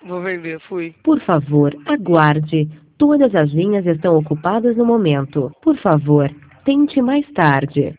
Vou vender, fui. Por favor, aguarde. Todas as linhas estão ocupadas no momento. Por favor, tente mais tarde.